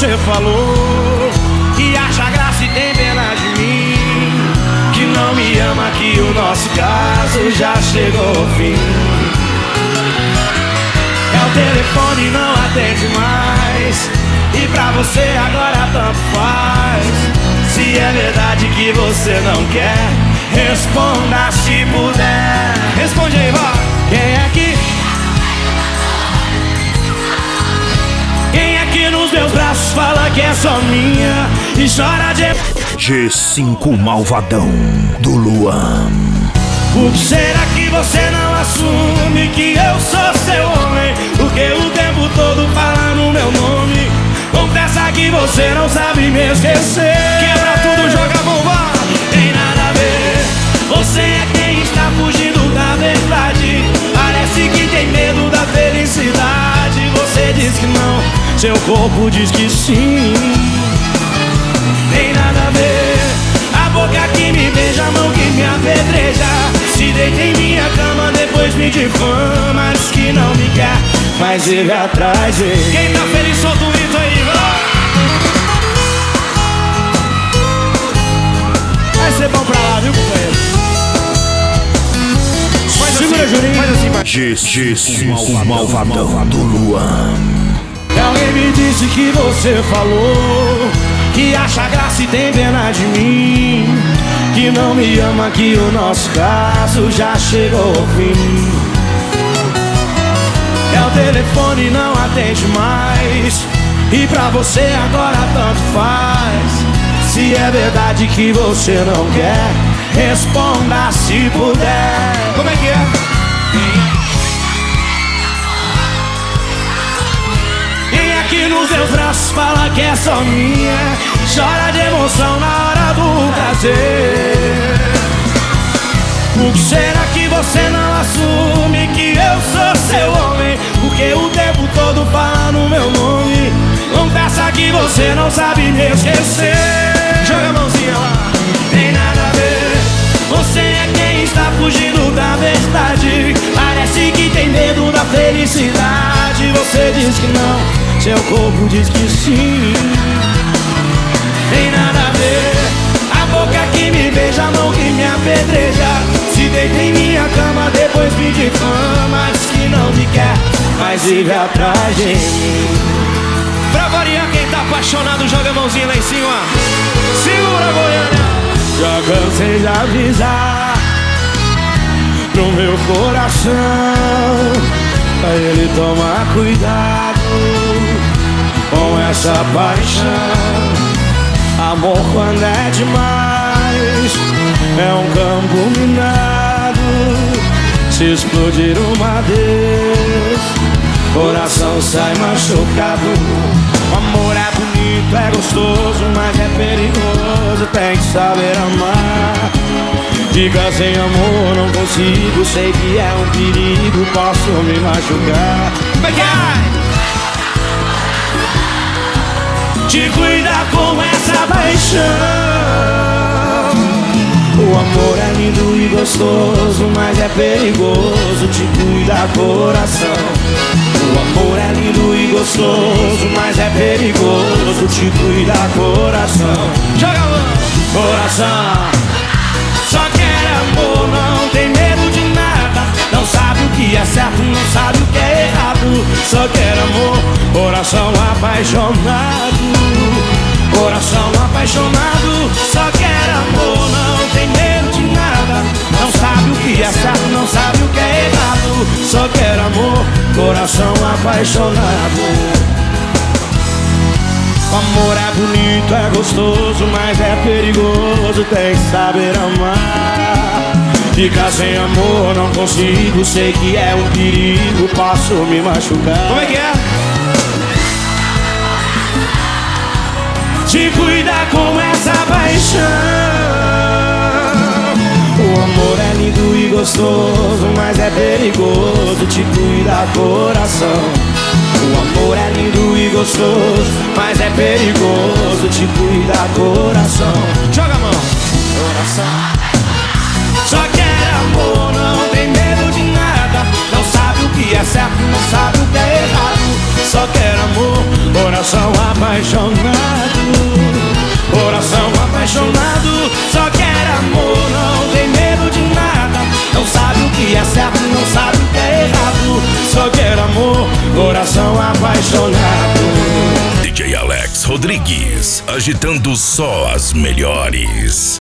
você falou que acha graça e tem pena de mim, que não me ama, que o nosso caso já chegou ao fim. É o telefone, não atende mais, e pra você agora tanto faz. Se é verdade que você não quer, responda se puder. Responde aí, vó. Quem é que? Quem é que nos meus braços fala que é só minha e chora de... G5 Malvadão do Luan. Por que será que você não assume que eu sou seu homem? Porque o tempo todo fala no meu nome. Confessa que você não sabe me esquecer. Quebra tudo, joga a bomba. Tem nada a ver. Você é quem está fugindo da verdade. Parece que tem medo da felicidade. Você diz que não, seu corpo diz que sim. Tem nada a ver. A boca que me beija, a mão que me apedreja. Se deita em minha cama, depois me difama. Diz que não me quer, mas vive atrás de... Quem tá feliz, solta o grito aí, vai ser bom pra lá, viu, companheiro? Segura, Juninho. Faz assim, G5 Malvadão do Luan. Alguém me disse que você falou que acha graça e tem pena de mim, que não me ama, que o nosso caso já chegou ao fim. É o telefone, não atende mais, e pra você agora tanto faz. Se é verdade que você não quer, responda se puder. Como é que é? Quem aqui nos meus braços fala que é só minha, chora de emoção na hora do prazer. Por que será que você não assume que eu sou seu homem? Porque o tempo todo fala no meu nome. Confessa que você não sabe me esquecer. Joga a mãozinha lá. Tem nada a ver. Você é quem está fugindo da verdade. Parece que tem medo da felicidade. Você diz que não, seu corpo diz que sim. Tem nada a ver. A boca que me beija, a mão que me apedreja. Se deita em minha cama, depois me difama. Diz que não me quer, mas vive atrás de mim. Pra variar, quem tá apaixonado, joga a mãozinha lá em cima. Segura, Goiânia. Já cansei de avisar pro meu coração, pra ele tomar cuidado com essa paixão. Amor quando é demais é um campo minado. Se explodir uma vez, coração sai machucado. O amor é bonito, é gostoso, mas é perigoso. Tem que saber amar. Fica sem amor, não consigo. Sei que é um perigo, posso me machucar. Te cuida com essa paixão. O amor é lindo e gostoso, mas é perigoso. Te cuida, coração. O amor é lindo e gostoso, mas é perigoso. Te cuida, coração. Joga a mão. Coração. Só quer amor, não tem medo de nada. Não sabe o que é certo, não sabe o que é errado. Só quer amor, coração apaixonado. Coração apaixonado. Só quer amor, não tem medo de nada. Não sabe o que é certo, não sabe o que é errado. Só quer amor, coração apaixonado. O amor é bonito, é gostoso, mas é perigoso. Tem que saber amar. Ficar sem amor, não consigo. Sei que é um perigo, posso me machucar. Como é que é? Te cuida com essa paixão. O amor é lindo e gostoso, mas é perigoso. Te cuida, coração. O amor é lindo e gostoso, mas é perigoso. Te cuida, coração. Joga a mão. Coração. Só quer amor, não tem medo de nada. Não sabe o que é certo, não sabe o que é errado. Só quer amor, coração apaixonado. apaixonado, só quer amor, não tem medo de nada. Não sabe o que é certo, não sabe o que é errado, só quer amor, coração apaixonado. DJ Alex Rodrigues, agitando só as melhores.